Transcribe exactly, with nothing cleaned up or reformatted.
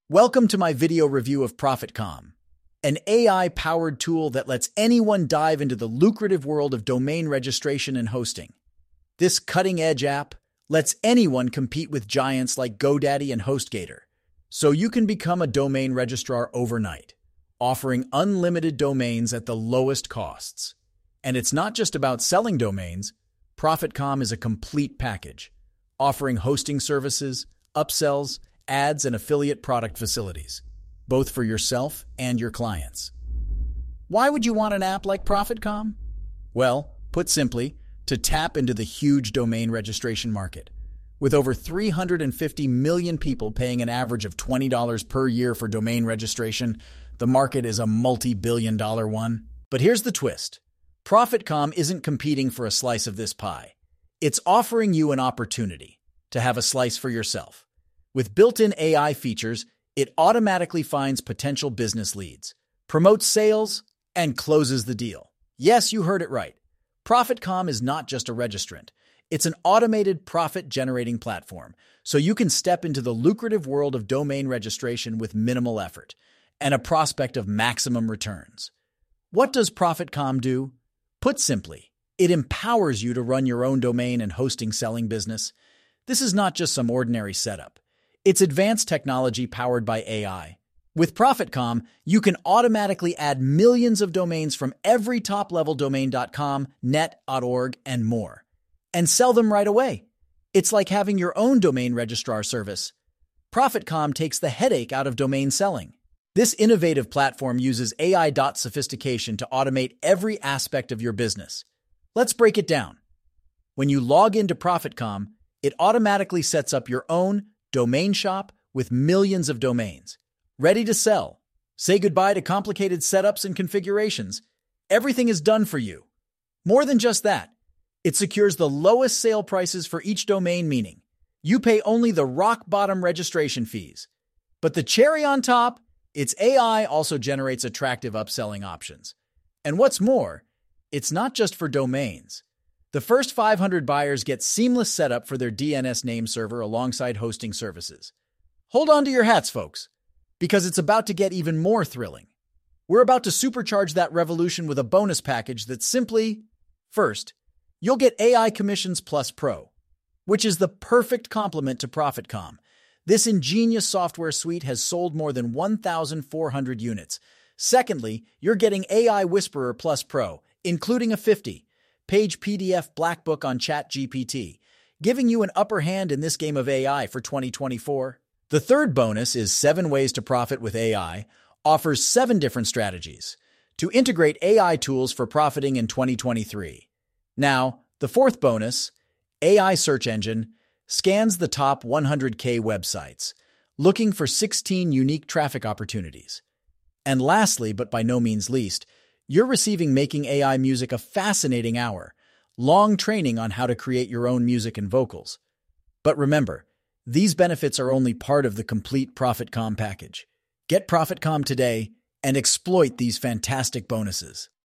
Welcome to my video review of ProfitCom, an A I-powered tool that lets anyone dive into the lucrative world of domain registration and hosting. This cutting-edge app lets anyone compete with giants like GoDaddy and HostGator, so you can become a domain registrar overnight, offering unlimited domains at the lowest costs. And it's not just about selling domains. ProfitCom is a complete package, offering hosting services, upsells, ads, and affiliate product facilities, both for yourself and your clients. Why would you want an app like ProfitCom? Well, put simply, to tap into the huge domain registration market. With over three hundred fifty million people paying an average of twenty dollars per year for domain registration, the market is a multi-billion dollar one. But here's the twist. ProfitCom isn't competing for a slice of this pie. It's offering you an opportunity to have a slice for yourself. With built-in A I features, it automatically finds potential business leads, promotes sales, and closes the deal. Yes, you heard it right. ProfitCom is not just a registrant. It's an automated profit-generating platform, so you can step into the lucrative world of domain registration with minimal effort and a prospect of maximum returns. What does ProfitCom do? Put simply, it empowers you to run your own domain and hosting selling business. This is not just some ordinary setup. It's advanced technology powered by A I. With ProfitCom, you can automatically add millions of domains from every top-level domain dot com, net dot org, and more, and sell them right away. It's like having your own domain registrar service. ProfitCom takes the headache out of domain selling. This innovative platform uses A I sophistication to automate every aspect of your business. Let's break it down. When you log into ProfitCom, it automatically sets up your own domain shop with millions of domains, ready to sell. Say goodbye to complicated setups and configurations. Everything is done for you. More than just that, it secures the lowest sale prices for each domain, meaning you pay only the rock-bottom registration fees. But the cherry on top, its A I also generates attractive upselling options. And what's more, it's not just for domains. The first five hundred buyers get seamless setup for their D N S name server alongside hosting services. Hold on to your hats, folks, because it's about to get even more thrilling. We're about to supercharge that revolution with a bonus package that's simply, first, you'll get A I Commissions Plus Pro, which is the perfect complement to ProfitCom. This ingenious software suite has sold more than one thousand four hundred units. Secondly, you're getting A I Whisperer Plus Pro, including a fifty page P D F black book on ChatGPT, giving you an upper hand in this game of A I for twenty twenty-four. The third bonus is seven Ways to Profit with A I, offers seven different strategies to integrate A I tools for profiting in twenty twenty-three. Now, the fourth bonus, A I Search Engine, scans the top one hundred K websites, looking for sixteen unique traffic opportunities. And lastly, but by no means least, you're receiving Making A I Music a fascinating hour, long training on how to create your own music and vocals. But remember, these benefits are only part of the complete ProfitCom package. Get ProfitCom today and exploit these fantastic bonuses.